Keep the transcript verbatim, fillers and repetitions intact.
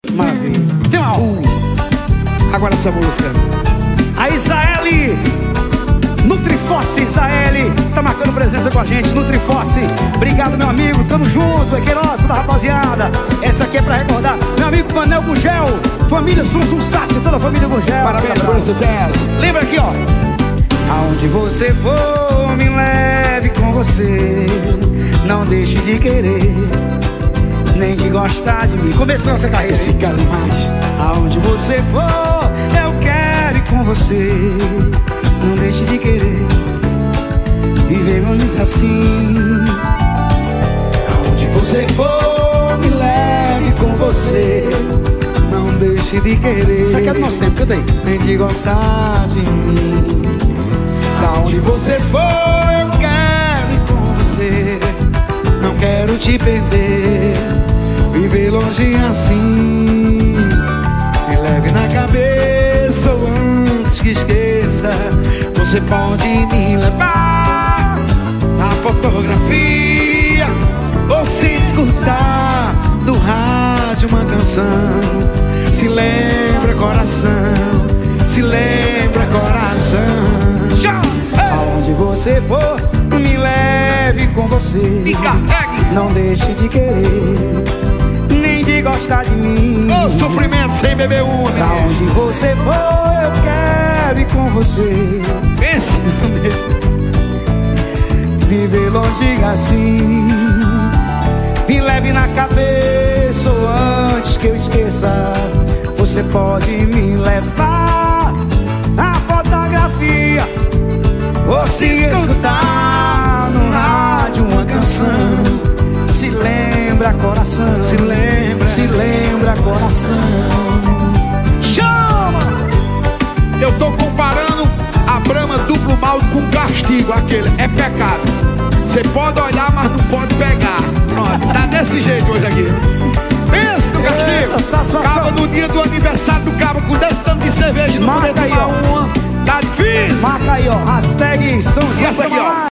Maravilha. Tem uma uh. Agora essa música. A Isaeli Nutriforce, Isaeli tá marcando presença com a gente. Nutriforce, obrigado meu amigo. Tamo junto, é Queiroz, da rapaziada. Essa aqui é pra recordar meu amigo Manel Gugel, família Sunsum Sati, toda a família Gugel. Parabéns por esse sucesso. Lembra aqui, ó. Aonde você for, me leve com você. Não deixe de querer, nem de gostar de mim. Começo da nossa carreira. Esse cara é mais. Aonde você for, eu quero ir com você. Não deixe de querer, viver muito assim. Aonde você for, me leve com você. Não deixe de querer. Isso aqui é do nosso tempo, canta aí. Nem de gostar de mim. Aonde você for, eu quero ir com você. Não quero te perder, viver longe assim. Me leve na cabeça ou antes que esqueça. Você pode me levar na fotografia ou se escutar do rádio uma canção. Se lembra coração, se lembra coração. Aonde você for, me leve com você. Me carregue. Não deixe de querer, nem de gostar de mim. Ô, oh, sofrimento sem beber uma. Pra onde você for, eu quero ir com você. Pense. Viver longe assim. Me leve na cabeça ou antes que eu esqueça. Você pode me levar na fotografia ou se escutar no rádio uma canção. Se lembra coração, se lembra, se lembra coração. Chama! Eu tô comparando a Brahma duplo malte com castigo. Aquele é pecado. Você pode olhar, mas não pode pegar. Pronto, tá desse jeito hoje aqui. Pensa no castigo. Cabo no dia do aniversário do cabo com desse tanto de cerveja. Não poder tomar uma. Tá difícil. Marca aí, ó, hashtag São